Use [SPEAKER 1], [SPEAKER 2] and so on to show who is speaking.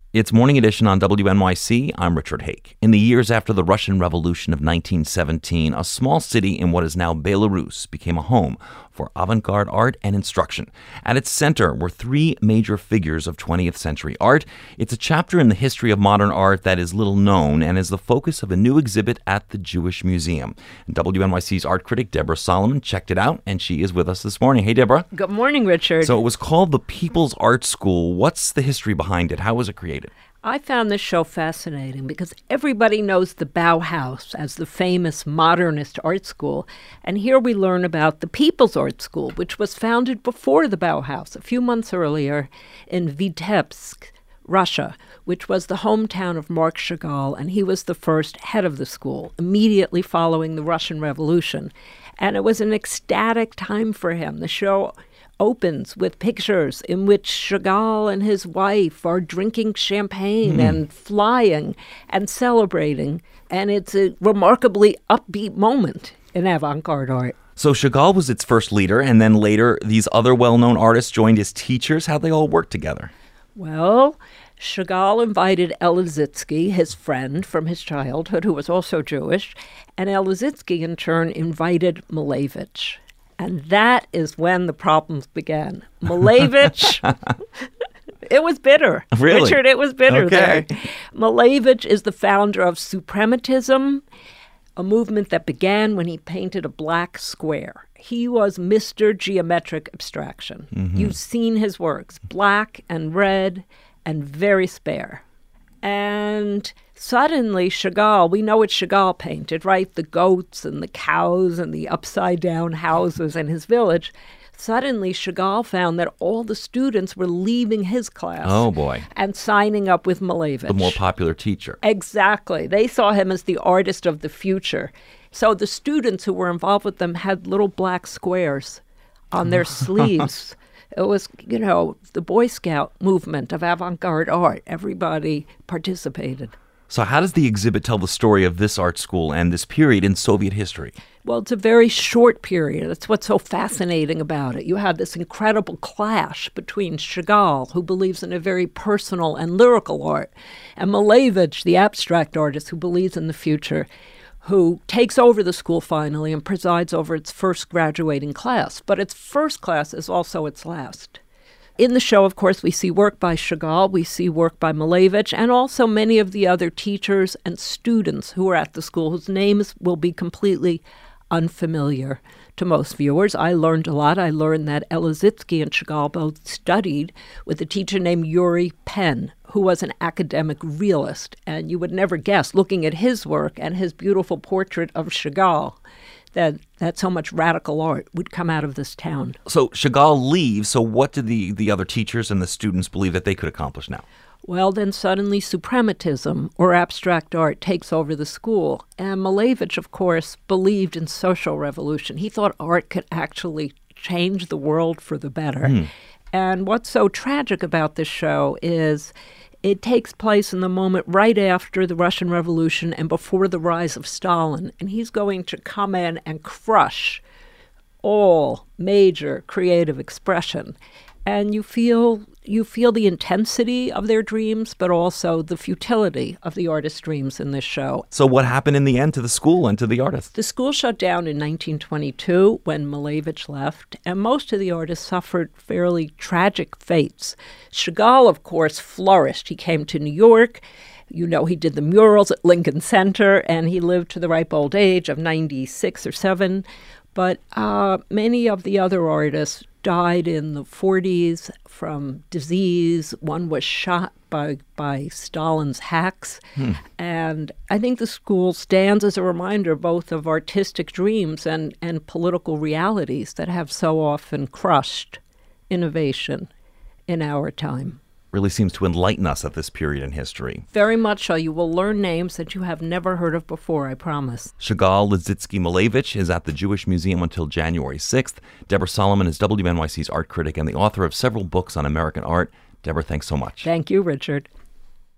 [SPEAKER 1] It's Morning Edition on WNYC. I'm Richard Hake. In the years after the Russian Revolution of 1917, a small city in what is now Belarus became a home for avant-garde art and instruction. At its center were three major figures of 20th century art. It's a chapter in the history of modern art that is little known and is the focus of a new exhibit at the Jewish Museum. And WNYC's art critic Deborah Solomon checked it out, and she is with us this morning. Hey, Deborah.
[SPEAKER 2] Good morning, Richard.
[SPEAKER 1] So it was called the People's Art School. What's the history behind it? How was it created?
[SPEAKER 2] I found this show fascinating because everybody knows the Bauhaus as the famous modernist art school. And here we learn about the People's Art School, which was founded before the Bauhaus, a few months earlier in Vitebsk, Russia, which was the hometown of Marc Chagall, and he was the first head of the school, immediately following the Russian Revolution. And it was an ecstatic time for him. The show opens with pictures in which Chagall and his wife are drinking champagne and flying and celebrating. And it's a remarkably upbeat moment in avant-garde art.
[SPEAKER 1] So Chagall was its first leader, and then later these other well-known artists joined as teachers. How'd they all work together?
[SPEAKER 2] Well, Chagall invited Elazitzky, his friend from his childhood, who was also Jewish, and Elazitzky in turn invited Malevich. And that is when the problems began. Malevich, it was bitter.
[SPEAKER 1] Really?
[SPEAKER 2] Richard, it was bitter
[SPEAKER 1] Okay.
[SPEAKER 2] there. Malevich is the founder of Suprematism, a movement that began when he painted a black square. He was Mr. Geometric Abstraction. You've seen his works, black and red and very spare. And suddenly Chagall, we know what Chagall painted, right? The goats and the cows and the upside-down houses in his village. Suddenly Chagall found that all the students were leaving his class.
[SPEAKER 1] Oh, boy.
[SPEAKER 2] And signing up with Malevich.
[SPEAKER 1] The more popular teacher.
[SPEAKER 2] Exactly. They saw him as the artist of the future. So the students who were involved with them had little black squares on their sleeves. It was, the Boy Scout movement of avant-garde art. Everybody participated.
[SPEAKER 1] So how does the exhibit tell the story of this art school and this period in Soviet history?
[SPEAKER 2] Well, it's a very short period. That's what's so fascinating about it. You have this incredible clash between Chagall, who believes in a very personal and lyrical art, and Malevich, the abstract artist who believes in the future, who takes over the school finally and presides over its first graduating class. But its first class is also its last. In the show, of course, we see work by Chagall, we see work by Malevich, and also many of the other teachers and students who are at the school whose names will be completely unfamiliar to most viewers. I learned a lot. I learned that Elazitzky and Chagall both studied with a teacher named Yuri Penn, who was an academic realist. And you would never guess, looking at his work and his beautiful portrait of Chagall, that so much radical art would come out of this town.
[SPEAKER 1] So Chagall leaves, so what did the other teachers and the students believe that they could accomplish now?
[SPEAKER 2] Well, then suddenly suprematism, or abstract art, takes over the school. And Malevich, of course, believed in social revolution. He thought art could actually change the world for the better. And what's so tragic about this show is it takes place in the moment right after the Russian Revolution and before the rise of Stalin. And he's going to come in and crush all major creative expression. And you feel the intensity of their dreams, but also the futility of the artist's dreams in this show.
[SPEAKER 1] So what happened in the end to the school and to the artists?
[SPEAKER 2] The school shut down in 1922 when Malevich left, and most of the artists suffered fairly tragic fates. Chagall, of course, flourished. He came to New York. He did the murals at Lincoln Center, and he lived to the ripe old age of 96 or 7. But many of the other artists died in the 40s from disease. One was shot by Stalin's hacks. And I think the school stands as a reminder both of artistic dreams and political realities that have so often crushed innovation in our time.
[SPEAKER 1] Really seems to enlighten us at this period in history.
[SPEAKER 2] Very much so. You will learn names that you have never heard of before, I promise.
[SPEAKER 1] Chagall, Elazitzky, Malevich is at the Jewish Museum until January 6th. Deborah Solomon is WNYC's art critic and the author of several books on American art. Deborah, thanks so much.
[SPEAKER 2] Thank you, Richard.